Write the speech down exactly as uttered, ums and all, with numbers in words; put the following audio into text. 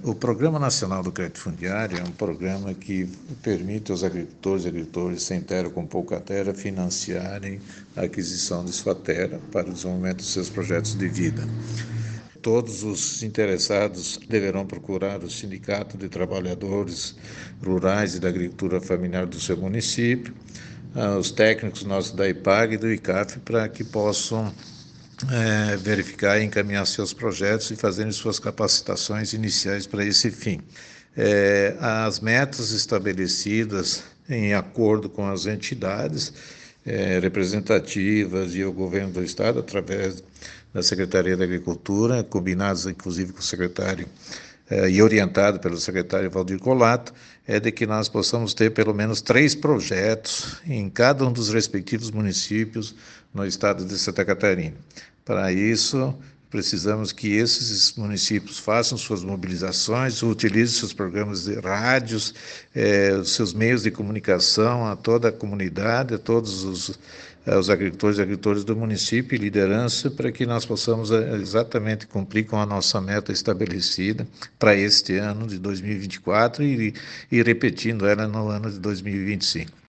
O Programa Nacional do Crédito Fundiário é um programa que permite aos agricultores e agricultores sem terra ou com pouca terra financiarem a aquisição de sua terra para o desenvolvimento dos seus projetos de vida. Todos os interessados deverão procurar o Sindicato de Trabalhadores Rurais e da Agricultura Familiar do seu município, os técnicos nossos da IPAG e do ICAF, para que possam É, verificar e encaminhar seus projetos e fazerem suas capacitações iniciais para esse fim. É, as metas estabelecidas em acordo com as entidades é, representativas e o governo do Estado, através da Secretaria da Agricultura, combinadas inclusive com o secretário é, e orientado pelo secretário Valdir Colato, é de que nós possamos ter pelo menos três projetos em cada um dos respectivos municípios no estado de Santa Catarina. Para isso, precisamos que esses municípios façam suas mobilizações, utilizem seus programas de rádios, eh, seus meios de comunicação a toda a comunidade, a todos os, os agricultores e agricultoras do município e liderança, para que nós possamos exatamente cumprir com a nossa meta estabelecida para este ano de dois mil e vinte e quatro e, e repetindo ela no ano de dois mil e vinte e cinco.